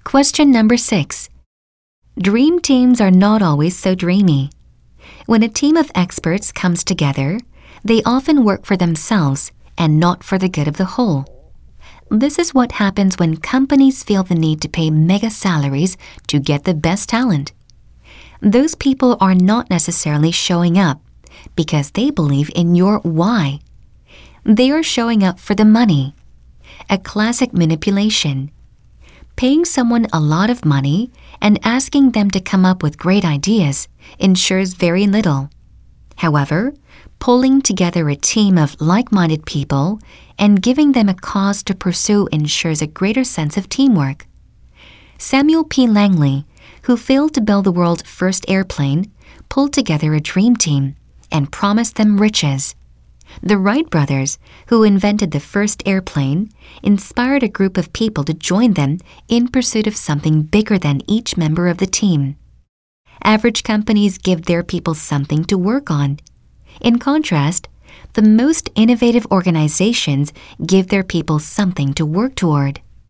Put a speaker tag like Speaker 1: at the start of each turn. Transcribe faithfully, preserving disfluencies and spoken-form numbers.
Speaker 1: Question number six. Dream teams are not always so dreamy. When a team of experts comes together, they often work for themselves and not for the good of the whole. This is what happens when companies feel the need to pay mega salaries to get the best talent. Those people are not necessarily showing up because they believe in your why. They are showing up for the money. A classic manipulation. Paying someone a lot of money and asking them to come up with great ideas ensures very little. However, pulling together a team of like-minded people and giving them a cause to pursue ensures a greater sense of teamwork. Samuel P. Langley, who failed to build the world's first airplane, pulled together a dream team and promised them riches. The Wright brothers, who invented the first airplane, inspired a group of people to join them in pursuit of something bigger than each member of the team. Average companies give their people something to work on. In contrast, the most innovative organizations give their people something to work toward.